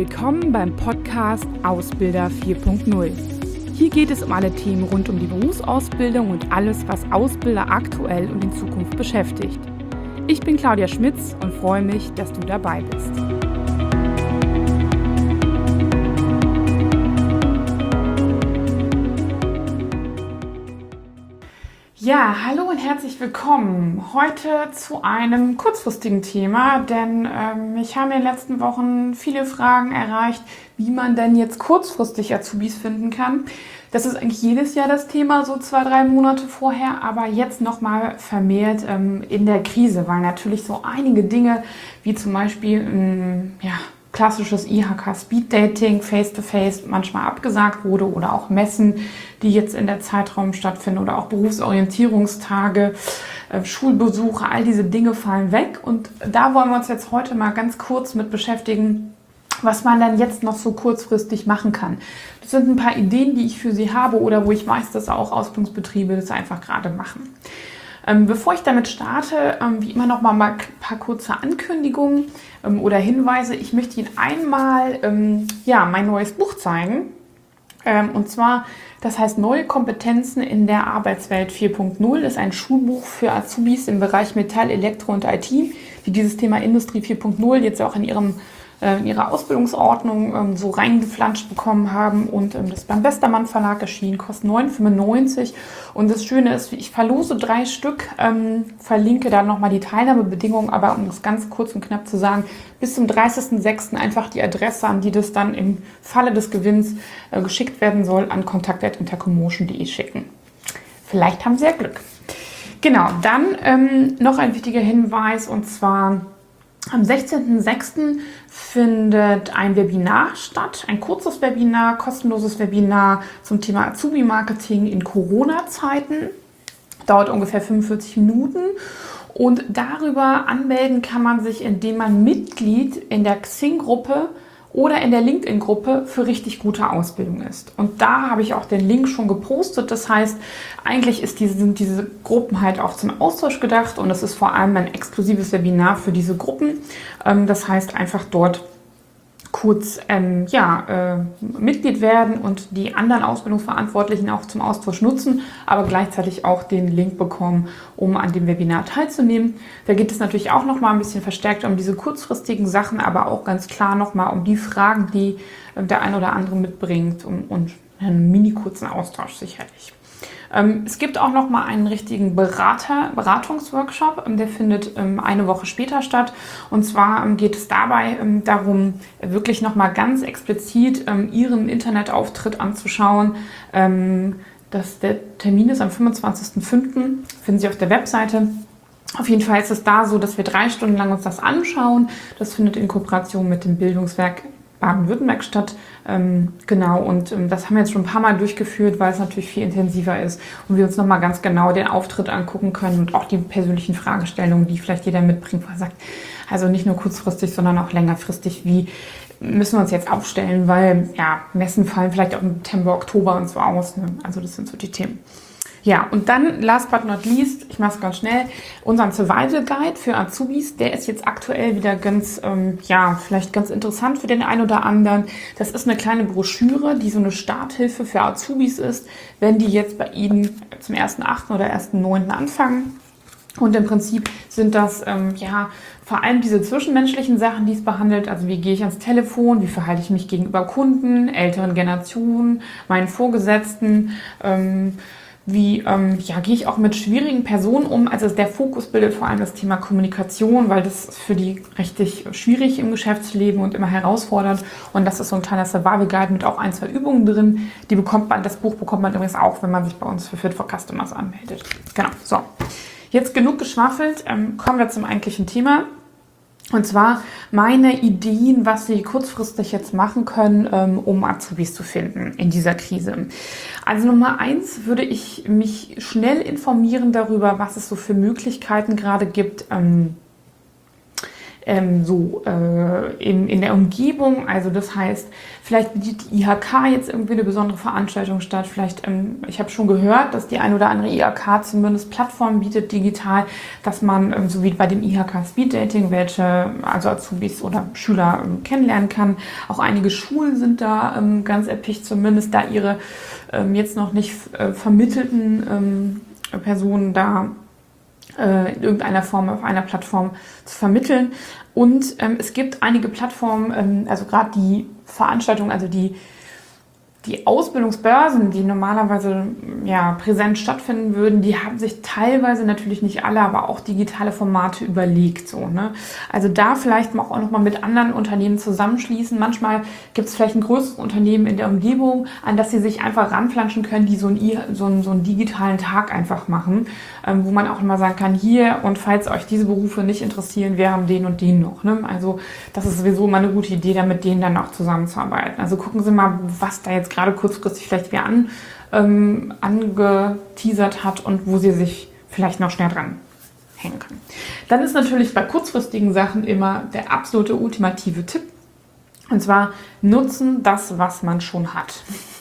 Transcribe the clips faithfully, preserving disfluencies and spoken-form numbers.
Willkommen beim Podcast Ausbilder vier Punkt null. Hier geht es um alle Themen rund um die Berufsausbildung und alles, was Ausbilder aktuell und in Zukunft beschäftigt. Ich bin Claudia Schmitz und freue mich, dass du dabei bist. Ja, hallo und herzlich willkommen. Heute zu einem kurzfristigen Thema, denn ähm, mich haben in den letzten Wochen viele Fragen erreicht, wie man denn jetzt kurzfristig Azubis finden kann. Das ist eigentlich jedes Jahr das Thema, so zwei, drei Monate vorher, aber jetzt nochmal vermehrt ähm, in der Krise, weil natürlich so einige Dinge, wie zum Beispiel ähm, ja, klassisches I H K-Speed-Dating, Face-to-Face manchmal abgesagt wurde oder auch Messen, die jetzt in der Zeitraum stattfinden oder auch Berufsorientierungstage, äh, Schulbesuche, all diese Dinge fallen weg. Und da wollen wir uns jetzt heute mal ganz kurz mit beschäftigen, was man dann jetzt noch so kurzfristig machen kann. Das sind ein paar Ideen, die ich für Sie habe oder wo ich weiß, dass auch Ausbildungsbetriebe das einfach gerade machen. Ähm, bevor ich damit starte, ähm, wie immer noch mal ein paar kurze Ankündigungen ähm, oder Hinweise. Ich möchte Ihnen einmal ähm, ja, mein neues Buch zeigen. Ähm, und zwar, das heißt Neue Kompetenzen in der Arbeitswelt vier Punkt null. Das ist ein Schulbuch für Azubis im Bereich Metall, Elektro und I T, die dieses Thema Industrie vier Punkt null jetzt auch in ihrem in ihrer Ausbildungsordnung ähm, so reingeflanscht bekommen haben. Und ähm, das ist beim Westermann Verlag erschienen, kostet neun Euro fünfundneunzig. Und das Schöne ist, ich verlose drei Stück, ähm, verlinke dann nochmal die Teilnahmebedingungen, aber um das ganz kurz und knapp zu sagen, bis zum dreißigsten sechsten einfach die Adresse, an die das dann im Falle des Gewinns äh, geschickt werden soll, an kontakt at intercommotion punkt de schicken. Vielleicht haben Sie ja Glück. Genau, dann ähm, noch ein wichtiger Hinweis, und zwar am sechzehnten sechsten findet ein Webinar statt, ein kurzes Webinar, kostenloses Webinar zum Thema Azubi-Marketing in Corona-Zeiten. Dauert ungefähr fünfundvierzig Minuten und darüber anmelden kann man sich, indem man Mitglied in der Xing-Gruppe oder in der LinkedIn-Gruppe für richtig gute Ausbildung ist. Und da habe ich auch den Link schon gepostet. Das heißt, eigentlich ist diese, sind diese Gruppen halt auch zum Austausch gedacht und es ist vor allem ein exklusives Webinar für diese Gruppen. Das heißt, einfach dort kurz ähm, ja, äh, Mitglied werden und die anderen Ausbildungsverantwortlichen auch zum Austausch nutzen, aber gleichzeitig auch den Link bekommen, um an dem Webinar teilzunehmen. Da geht es natürlich auch noch mal ein bisschen verstärkt um diese kurzfristigen Sachen, aber auch ganz klar noch mal um die Fragen, die äh, der ein oder andere mitbringt um, und einen mini kurzen Austausch sicherlich. Ähm, es gibt auch noch mal einen richtigen Berater, Beratungsworkshop, ähm, der findet ähm, eine Woche später statt. Und zwar ähm, geht es dabei ähm, darum, wirklich noch mal ganz explizit ähm, Ihren Internetauftritt anzuschauen. Ähm, das, der Termin ist am fünfundzwanzigsten fünften finden Sie auf der Webseite. Auf jeden Fall ist es da so, dass wir drei Stunden lang uns das anschauen. Das findet in Kooperation mit dem Bildungswerk Baden-Württemberg statt. Ähm, genau, und ähm, das haben wir jetzt schon ein paar Mal durchgeführt, weil es natürlich viel intensiver ist und wir uns nochmal ganz genau den Auftritt angucken können und auch die persönlichen Fragestellungen, die vielleicht jeder mitbringt, wo er sagt, also nicht nur kurzfristig, sondern auch längerfristig, wie müssen wir uns jetzt aufstellen, weil ja, Messen fallen vielleicht auch im September, Oktober und so aus. Ne? Also das sind so die Themen. Ja, und dann, last but not least, ich mache es ganz schnell, unseren Survival Guide für Azubis, der ist jetzt aktuell wieder ganz, ähm, ja, vielleicht ganz interessant für den einen oder anderen. Das ist eine kleine Broschüre, die so eine Starthilfe für Azubis ist, wenn die jetzt bei Ihnen zum ersten achten oder ersten neunten anfangen. Und im Prinzip sind das, ähm, ja, vor allem diese zwischenmenschlichen Sachen, die es behandelt. Also wie gehe ich ans Telefon, wie verhalte ich mich gegenüber Kunden, älteren Generationen, meinen Vorgesetzten, ähm, Wie ähm, ja, gehe ich auch mit schwierigen Personen um? Also der Fokus bildet vor allem das Thema Kommunikation, weil das ist für die richtig schwierig im Geschäftsleben und immer herausfordernd. Und das ist so ein kleiner Survival Guide mit auch ein, zwei Übungen drin. Die bekommt man, das Buch bekommt man übrigens auch, wenn man sich bei uns für Fit for Customers anmeldet. Genau, so. Jetzt genug geschwafelt, ähm, kommen wir zum eigentlichen Thema. Und zwar meine Ideen, was Sie kurzfristig jetzt machen können, ähm, um Azubis zu finden in dieser Krise. Also Nummer eins würde ich mich schnell informieren darüber, was es so für Möglichkeiten gerade gibt, ähm, ähm, so äh, in, in der Umgebung. Also das heißt, vielleicht bietet die I H K jetzt irgendwie eine besondere Veranstaltung statt. Vielleicht, ähm, ich habe schon gehört, dass die ein oder andere I H K zumindest Plattformen bietet digital, dass man, ähm, so wie bei dem I H K Speed Dating, welche also Azubis oder Schüler ähm, kennenlernen kann. Auch einige Schulen sind da ähm, ganz erpicht, zumindest da ihre ähm, jetzt noch nicht äh, vermittelten ähm, Personen da äh, in irgendeiner Form auf einer Plattform zu vermitteln. Und ähm, es gibt einige Plattformen, ähm, also gerade die Veranstaltungen, also die Die Ausbildungsbörsen, die normalerweise ja, präsent stattfinden würden, die haben sich teilweise, natürlich nicht alle, aber auch digitale Formate überlegt. So, ne? Also da vielleicht auch noch mal mit anderen Unternehmen zusammenschließen. Manchmal gibt es vielleicht ein größeres Unternehmen in der Umgebung, an das sie sich einfach ranflanschen können, die so einen, so einen, so einen digitalen Tag einfach machen, ähm, wo man auch immer sagen kann, hier, und falls euch diese Berufe nicht interessieren, wir haben den und den noch. Ne? Also das ist sowieso immer eine gute Idee, da mit denen dann auch zusammenzuarbeiten. Also gucken Sie mal, was da jetzt gerade kurzfristig vielleicht wieder an, ähm, angeteasert hat und wo sie sich vielleicht noch schnell dran hängen kann. Dann ist natürlich bei kurzfristigen Sachen immer der absolute ultimative Tipp, und zwar nutzen das, was man schon hat.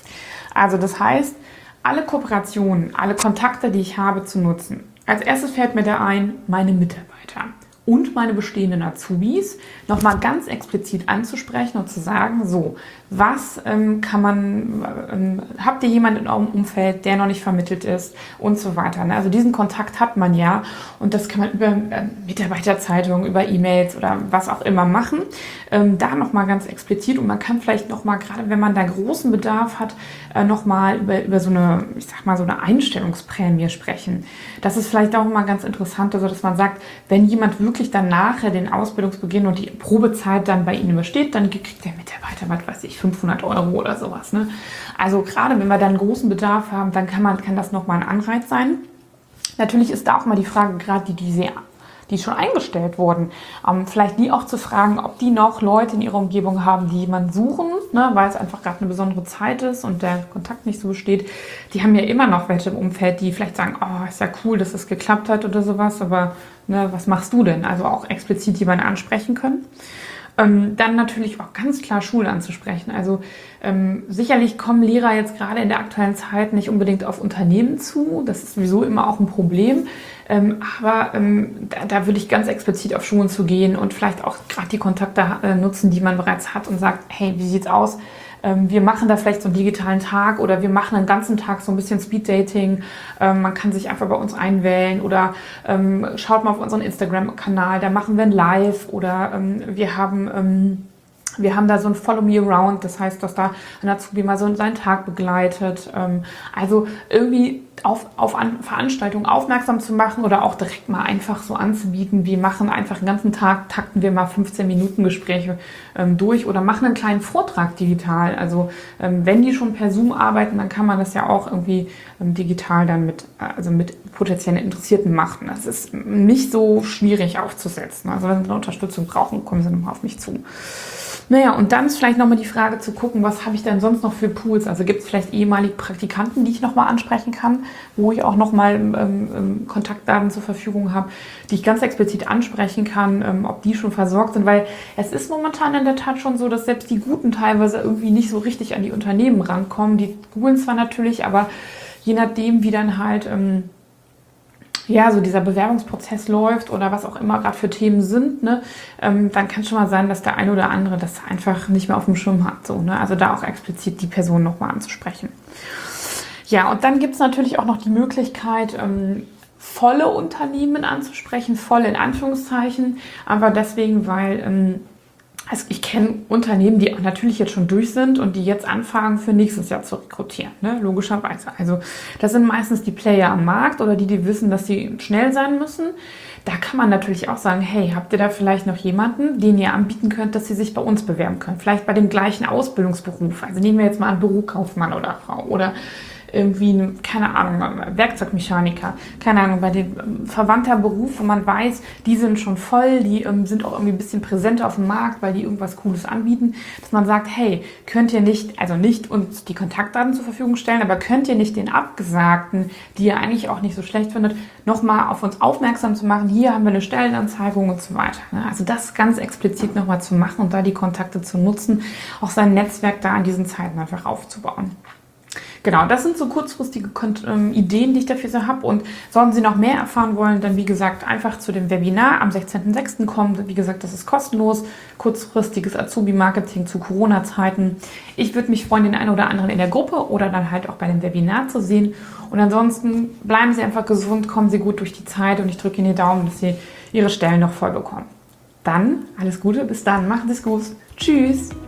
Also das heißt, alle Kooperationen, alle Kontakte, die ich habe, zu nutzen. Als erstes fällt mir da ein, meine Mitarbeiter und meine bestehenden Azubis nochmal ganz explizit anzusprechen und zu sagen, so, was ähm, kann man, ähm, habt ihr jemanden in eurem Umfeld, der noch nicht vermittelt ist und so weiter. Ne? Also diesen Kontakt hat man ja, und das kann man über äh, Mitarbeiterzeitungen, über E-Mails oder was auch immer machen. Ähm, da nochmal ganz explizit, und man kann vielleicht nochmal, gerade wenn man da großen Bedarf hat, äh, nochmal über, über so eine, ich sag mal, so eine Einstellungsprämie sprechen. Das ist vielleicht auch mal ganz interessant, also dass man sagt, wenn jemand wirklich dann nachher den Ausbildungsbeginn und die Probezeit dann bei Ihnen übersteht, dann kriegt der Mitarbeiter, was weiß ich, fünfhundert Euro oder sowas. Ne? Also gerade wenn wir dann einen großen Bedarf haben, dann kann, man, kann das nochmal ein Anreiz sein. Natürlich ist da auch mal die Frage, gerade die, die, sehr, die schon eingestellt wurden, ähm, vielleicht die auch zu fragen, ob die noch Leute in ihrer Umgebung haben, die jemanden suchen, ne? Weil es einfach gerade eine besondere Zeit ist und der Kontakt nicht so besteht. Die haben ja immer noch welche im Umfeld, die vielleicht sagen, oh, ist ja cool, dass es geklappt hat oder sowas, aber ne, was machst du denn? Also auch explizit jemanden ansprechen können. Ähm, dann natürlich auch ganz klar Schule anzusprechen. Also ähm, sicherlich kommen Lehrer jetzt gerade in der aktuellen Zeit nicht unbedingt auf Unternehmen zu. Das ist sowieso immer auch ein Problem. Ähm, aber ähm, da, da würde ich ganz explizit auf Schulen zu gehen und vielleicht auch gerade die Kontakte äh, nutzen, die man bereits hat, und sagt, hey, wie sieht's aus? Wir machen da vielleicht so einen digitalen Tag oder wir machen einen ganzen Tag so ein bisschen Speed-Dating. Ähm, man kann sich einfach bei uns einwählen oder ähm, schaut mal auf unseren Instagram-Kanal, da machen wir ein Live, oder ähm, wir haben... Ähm, Wir haben da so ein Follow Me Around, das heißt, dass da ein Azubi mal so seinen Tag begleitet. Also irgendwie auf, auf Veranstaltungen aufmerksam zu machen oder auch direkt mal einfach so anzubieten. Wir machen einfach den ganzen Tag, takten wir mal fünfzehn Minuten Gespräche durch oder machen einen kleinen Vortrag digital. Also wenn die schon per Zoom arbeiten, dann kann man das ja auch irgendwie digital dann mit, also mit potenziellen Interessierten machen. Das ist nicht so schwierig aufzusetzen. Also wenn Sie eine Unterstützung brauchen, kommen Sie nochmal auf mich zu. Naja, und dann ist vielleicht nochmal die Frage zu gucken, was habe ich denn sonst noch für Pools? Also gibt es vielleicht ehemalige Praktikanten, die ich nochmal ansprechen kann, wo ich auch nochmal ähm, Kontaktdaten zur Verfügung habe, die ich ganz explizit ansprechen kann, ähm, ob die schon versorgt sind. Weil es ist momentan in der Tat schon so, dass selbst die Guten teilweise irgendwie nicht so richtig an die Unternehmen rankommen. Die googeln zwar natürlich, aber je nachdem, wie dann halt... Ähm, ja, so dieser Bewerbungsprozess läuft oder was auch immer gerade für Themen sind, ne, ähm, dann kann es schon mal sein, dass der eine oder andere das einfach nicht mehr auf dem Schirm hat. So, ne? Also da auch explizit die Person nochmal anzusprechen. Ja, und dann gibt es natürlich auch noch die Möglichkeit, ähm, volle Unternehmen anzusprechen, voll in Anführungszeichen, aber deswegen, weil... Ähm, Also ich kenne Unternehmen, die natürlich jetzt schon durch sind und die jetzt anfangen, für nächstes Jahr zu rekrutieren, ne? Logischerweise. Also das sind meistens die Player am Markt oder die, die wissen, dass sie schnell sein müssen. Da kann man natürlich auch sagen, hey, habt ihr da vielleicht noch jemanden, den ihr anbieten könnt, dass sie sich bei uns bewerben können? Vielleicht bei dem gleichen Ausbildungsberuf. Also nehmen wir jetzt mal an, Bürokaufmann oder Frau oder irgendwie, keine Ahnung, Werkzeugmechaniker, keine Ahnung, bei dem verwandter Beruf, wo man weiß, die sind schon voll, die ähm, sind auch irgendwie ein bisschen präsenter auf dem Markt, weil die irgendwas Cooles anbieten, dass man sagt, hey, könnt ihr nicht, also nicht uns die Kontaktdaten zur Verfügung stellen, aber könnt ihr nicht den Abgesagten, die ihr eigentlich auch nicht so schlecht findet, nochmal auf uns aufmerksam zu machen, hier haben wir eine Stellenanzeigung und so weiter. Ne? Also das ganz explizit nochmal zu machen und da die Kontakte zu nutzen, auch sein Netzwerk da an diesen Zeiten einfach aufzubauen. Genau, das sind so kurzfristige ähm, Ideen, die ich dafür so habe. Und sollten Sie noch mehr erfahren wollen, dann wie gesagt einfach zu dem Webinar am sechzehnten sechsten kommen. Wie gesagt, das ist kostenlos. Kurzfristiges Azubi-Marketing zu Corona-Zeiten. Ich würde mich freuen, den einen oder anderen in der Gruppe oder dann halt auch bei dem Webinar zu sehen. Und ansonsten bleiben Sie einfach gesund, kommen Sie gut durch die Zeit und ich drücke Ihnen die Daumen, dass Sie Ihre Stellen noch voll bekommen. Dann alles Gute, bis dann, machen Sie es gut. Tschüss!